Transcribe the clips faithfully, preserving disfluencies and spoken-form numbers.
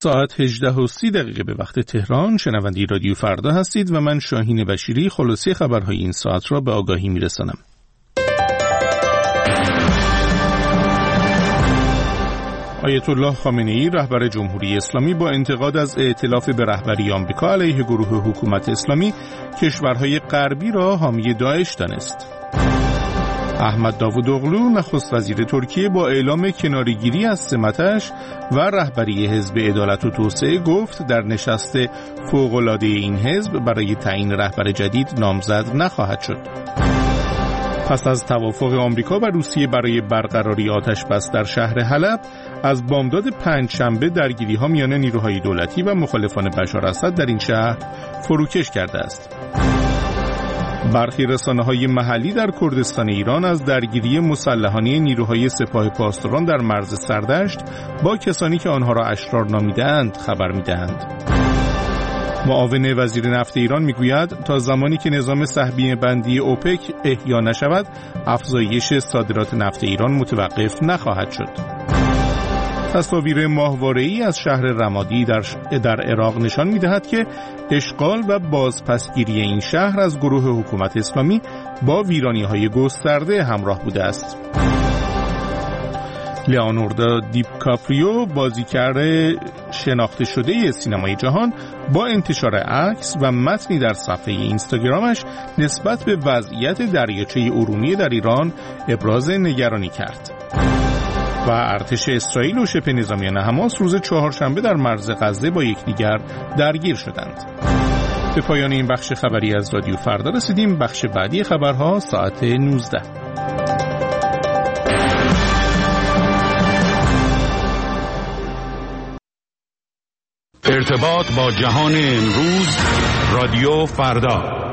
ساعت هجده و سی دقیقه به وقت تهران. شنونده رادیو فردا هستید و من شاهین بشیری خلاصه خبرهای این ساعت را به آگاهی میرسانم. آیت الله خامنه‌ای رهبر جمهوری اسلامی با انتقاد از ائتلاف به رهبری آمریکا علیه گروه حکومت اسلامی کشورهای غربی را حامی داعش دانست. احمد داوودوغلو نخست وزیر ترکیه با اعلام کناره‌گیری از سمتش و رهبری حزب عدالت و توسعه گفت در نشست فوق‌العاده این حزب برای تعیین رهبر جدید نامزد نخواهد شد. پس از توافق آمریکا و روسیه برای برقراری آتش بس در شهر حلب، از بامداد پنجشنبه درگیری‌ها میان نیروهای دولتی و مخالفان بشار اسد در این شهر فروکش کرده است. برخی رسانه‌های محلی در کردستان ایران از درگیری مسلحانه نیروهای سپاه پاسداران در مرز سردشت با کسانی که آنها را اشرار نامیده‌اند خبر می‌دهند. معاون وزیر نفت ایران میگوید تا زمانی که نظام سهمیه بندی اوپک احیا نشود، افزایش صادرات نفت ایران متوقف نخواهد شد. تصاویر ماهواره‌ای از شهر رمادی در, در عراق نشان می‌دهد که اشغال و بازپسگیری این شهر از گروه حکومت اسلامی با ویرانی‌های گسترده همراه بوده است. لئوناردو دیکاپریو، بازیگر شناخته شده سینمای جهان، با انتشار عکس و متنی در صفحه اینستاگرامش نسبت به وضعیت دریاچه ارومیه در ایران ابراز نگرانی کرد. و ارتش اسرائیل و شبه نظامیان حماس روز چهارشنبه در مرز غزه با یکدیگر درگیر شدند. به پایان این بخش خبری از رادیو فردا رسیدیم. بخش بعدی خبرها ساعت نوزده. ارتباط با جهان امروز، رادیو فردا.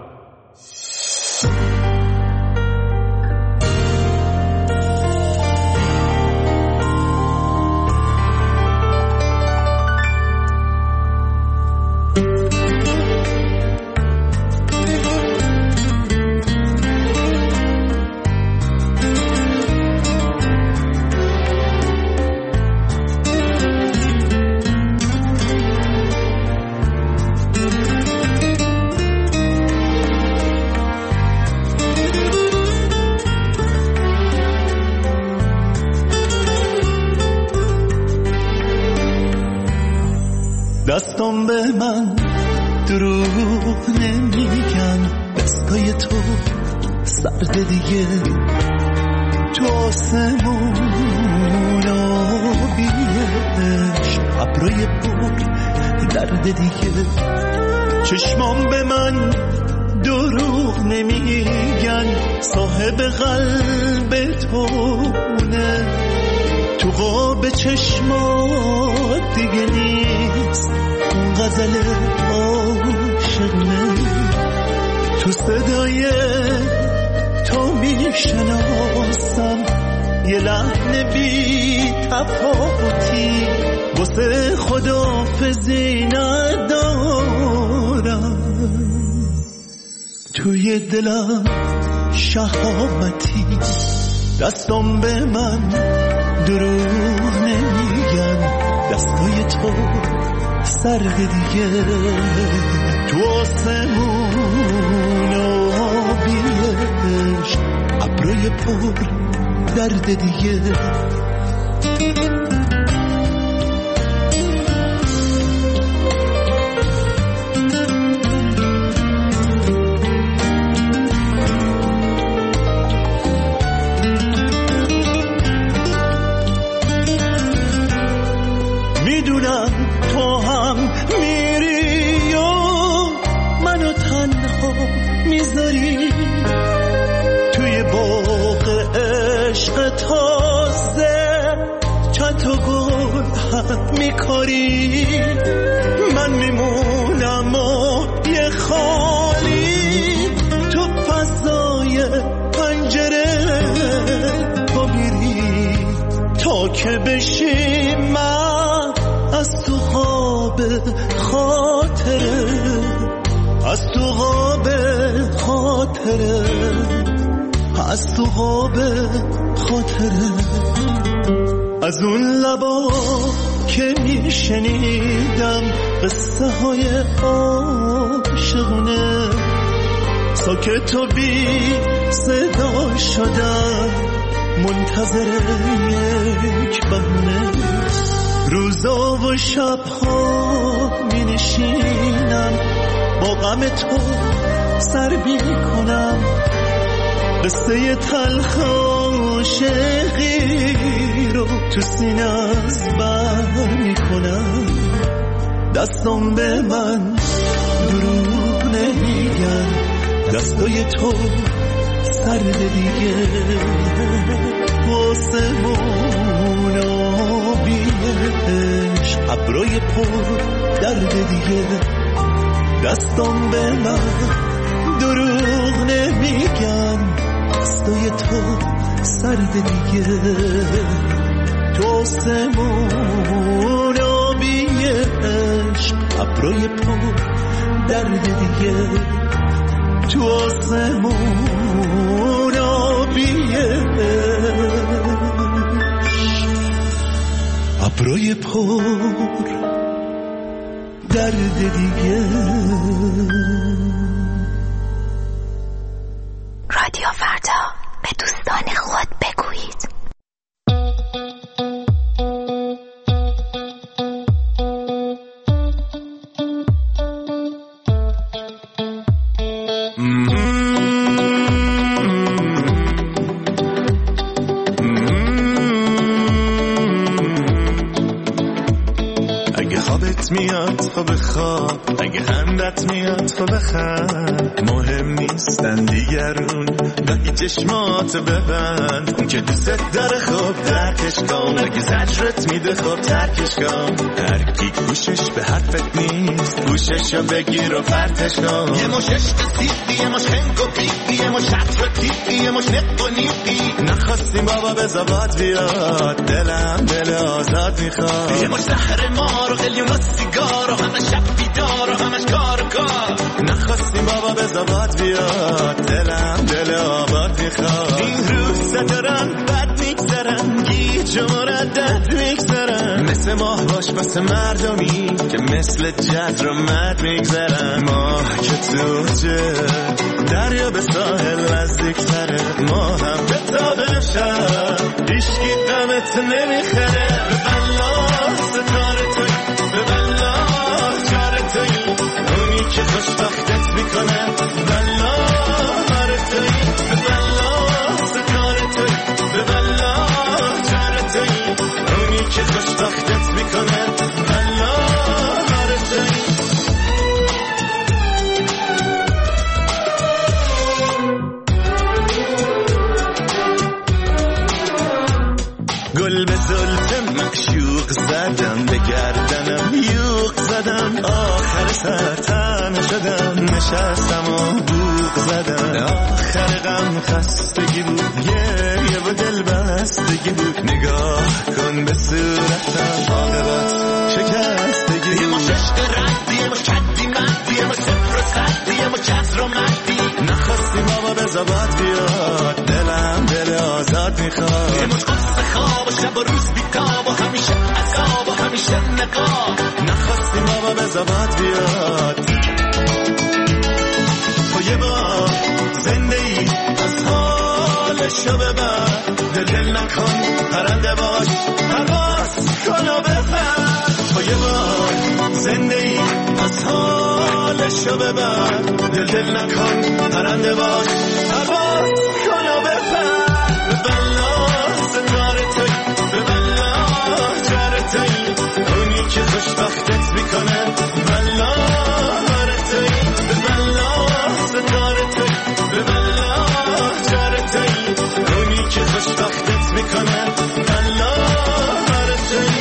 دستم به من دروغ نمیگن، دستای تو سرد دیگه، تو آسمون آبیش ابروی پر درد دیگه. چشمام به من دروغ نمیگن، صاحب قلب تونه، تو قاب چشمات دیگه نیست اون غزل عاشقونه. تو صدای تو میشناسم یه لحن بی تفاوتی، واسه خداحافظی ندارم، توی دلم شهامتی. دستم به من دروغ نمیگن، دستای تو سرد دیگه، تو آسمون آبیش ابروی پر درد دیگه. میدونم تو هم میری و منو تنها میذاری، توی باغ عشق تازه چند تا گل هم میکاری. من میمونم و یه خالی تو فضای پنجره، تو میری تا که بشی من از تو خواب خاطره، از تو خواب خاطره، از تو خواب خاطره. از اون لبا که میشنیدم قصه های عاشقونه، ساکت و بی صدا شدم منتظر یک بهونه. روزا و شبها می نشینم با غم تو سر بی کنم، قصه تلخ عاشقی رو تو سینه از بر می کنم. دستم به من دروغ نمیگن، دستای تو سرد دیگه، آسمون آبیش ابروی پر درد دیگه. دستم به من دروغ نمیگن، دستای تو سرد دیگه، تو آسمون آبیش ابروی پر درد دیگه، تو آسمون آبیش ابروی پر درد دیگه. رادیو فردا، به دوستان خود بگویید. میاد خب بخواب، اگه خندت میاد خب بخند، مهم نیستن دیگرون گاهی چشمات ببند. اون که دوست داره خب درکش کن، اگه زجرت میده خب ترکش کن. هر کی گوشش به حرفت نیست گوششو بگیر و پرتش کن. یه مش عشق سیخی، یه مش خنگ و بیخی، یه مش عطر تیخی، یه مش نق و نیخی. نخواستیم بابا به زباد بیاد، دلم دل آزاد میخواد. یه مش زهر مار و قلیون و سیگار و همه شب بیدار و همش کار و کار. نخواستیم بابا به زباد بیاد، دلم دل آباد میخواد. این روزا دارن بد میگذرن، گیج و مردد میگذرن. مثل ماه باش واسه مردمی که مثل جد رو مد میگذرن. ماه که توجه دریا به ساحل نزدیکتره، ما هم به تابه شد ایشکی دمت نمیخره. به بلا ستاره توی، به بلا چاره توی، اونی که خوشبختت میکنه. بلا هاره توی، به بلا ستاره توی، به بلا چاره توی، اونی که خوشبختت میکنه. بلا هاره توی. گل به زلف معشوق زدم، به گردنم یوق زدم، آخر سر تنه شدم، نشستم و بوق زدم. آخر غم خستگی بود، گریه و دل بستگی بود. نگاه کن به صورتم، عاقبت شکستگی. یه مش عشق ردی، یه مش کدی مدی، یه مش صفر و صدی، یه مش کسر و مدی. نخواستی بابا به زباد بیاد، دلم دل آزاد میخواد. یه مش قصه خواب و شب و روز بیتاب و همیشه عذاب و همیشه نقاب. نخواستی بابا به زباد بیاد. تو یه بار زنده ای از حالشو ببر، دل دل نکن پرنده باش، پرواز کن و بپر. تو یه بار زنده ای از حالشو ببر، دل دل نکن پرنده باش، پرواز کن و بپر. به بلا ستاره توی، به بلا چاره توی، اونی که خوشبختت میکنه. بلا هاره توی، به بلا ستاره توی، به بلا چاره توی، اونی که خوشبختت میکنه. بلا هاره توی.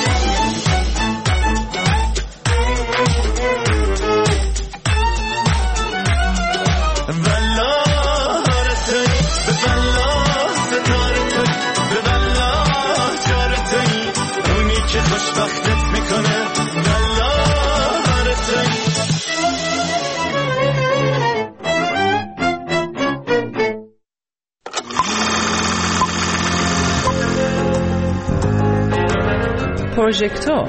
خوشبختت میکنه. بلا هاره توی. پروژکتور.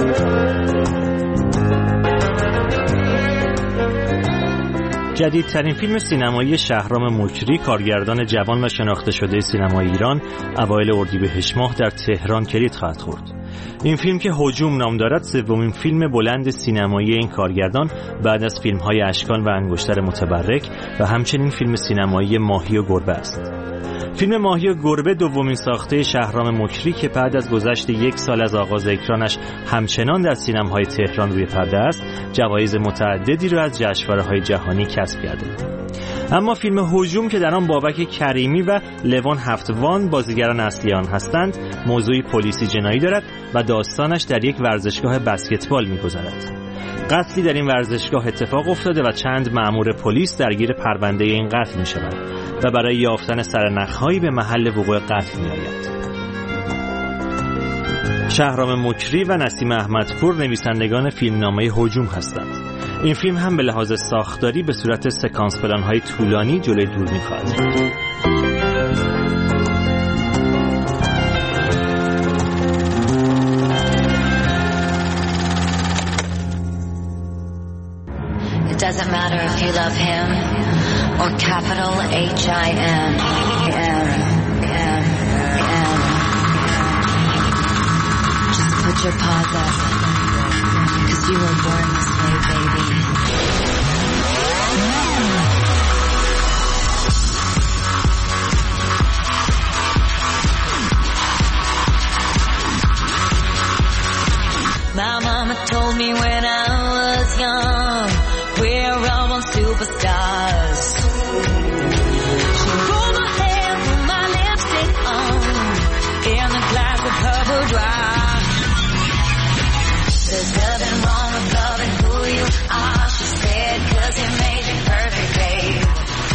جدیدترین فیلم سینمایی شهرام مکری، کارگردان جوان و شناخته شده سینمای ایران، اوایل اردیبهشت ماه در تهران کلید خواهد خورد. این فیلم که هجوم نام دارد، سومین فیلم بلند سینمایی این کارگردان بعد از فیلم‌های اشکان و انگشتر متبرک و همچنین فیلم سینمایی ماهی و گربه است. فیلم ماهی و گربه دومین ساخته شهرام مکری که بعد از گذشت یک سال از آغاز اکرانش همچنان در سینماهای تهران روی پرده است، جوایز متعددی را از جشنواره‌های جهانی کسب کرده. اما فیلم هجوم که در آن بابک کریمی و لوان هفتوان بازیگران اصلی آن هستند، موضوعی پلیسی جنایی دارد و داستانش در یک ورزشگاه بسکتبال می‌گذرد. قتلی در این ورزشگاه اتفاق افتاده و چند مأمور پلیس درگیر پرونده این قتل می‌شوند و برای یافتن سرنخ‌هایی به محل وقوع قتل می‌آیند. شهرام مکری و نسیم احمدپور نویسندگان فیلمنامه هجوم هستند. این فیلم هم به لحاظ ساختاری به صورت سکانس پلان‌های طولانی جلوی دوربین خواهد رفت. It doesn't matter if you love him or capital H I M. M, M, M. Just put your paws up, 'cause you were born this way, baby. My mama told me when I was young, we're all on superstars. She rolled my hair, put my lipstick on, in the glass of her boudoir. There's nothing wrong with loving who you are, she said, 'cause it made you perfect, babe.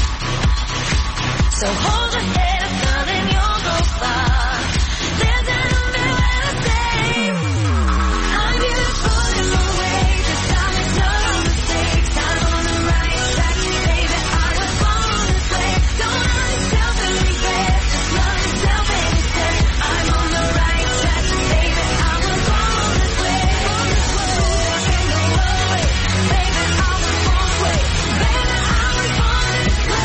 So hold your head up, girl, and you'll go far. There's an umbrella to save. I'm beautiful in my way, just tell me no mistakes. I'm on the right track, baby, I was born this way. Don't hurt yourself and regret, just love yourself and say, I'm on the right track, baby, I was born this way. Ain't no other way, baby, I was born this way. Baby, I was born this way.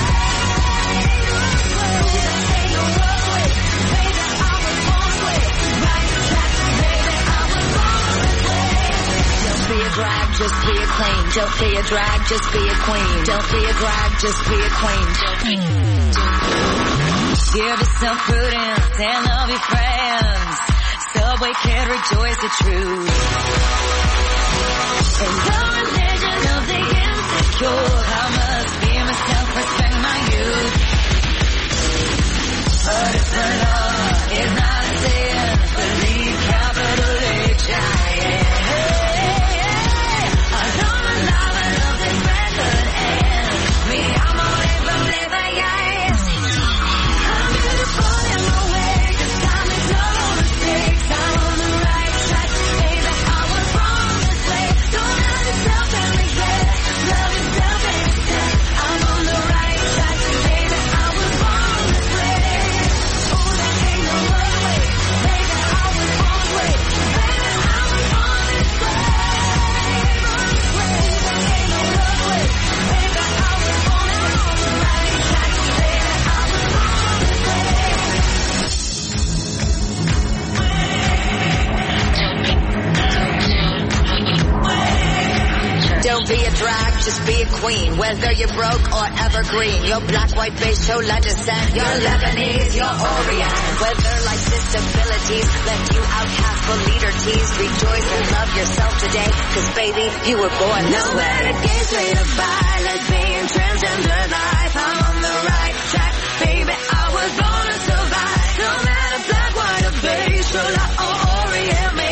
Ain't no other way, baby, I was born this way. Right track, baby, I was born this way. Don't be a drag, just be a queen. Don't be a drag, just be a queen. Don't be a drag, just be a queen. Give yourself prudence and love your friends. Subway kid, rejoice the truth. And the religion of the insecure, I must fear myself, respect my youth. But if the love is not a sin, believe capital H I M. I know my love and love this record ends. Me, I'm a liver, liver, yes. I'm beautiful in my way, just time is no mistakes. I'm on the right track, baby, I was born this way. Don't hurt yourself and regret, love yourself and say, I'm on the right track, baby, I was born this way. Oh, there ain't no other way, baby, I was born this way. Baby, I was born this way. Born this way, there ain't no other way, baby, I was born this way. On the right track, baby, I was born this way. Don't be a drag, just be a queen. Whether you're broke or evergreen, your black, white, beige, chola descent, you're Lebanese, you're Orient. Whether life's disabilities left you outcast for leader tease, rejoice and love yourself today, 'cause baby, you were born this way. No better gay, straight or bi, lesbian, transgender life, I'm on the right track, baby, I was born to survive. No matter black, white, or beige, chola or Orient.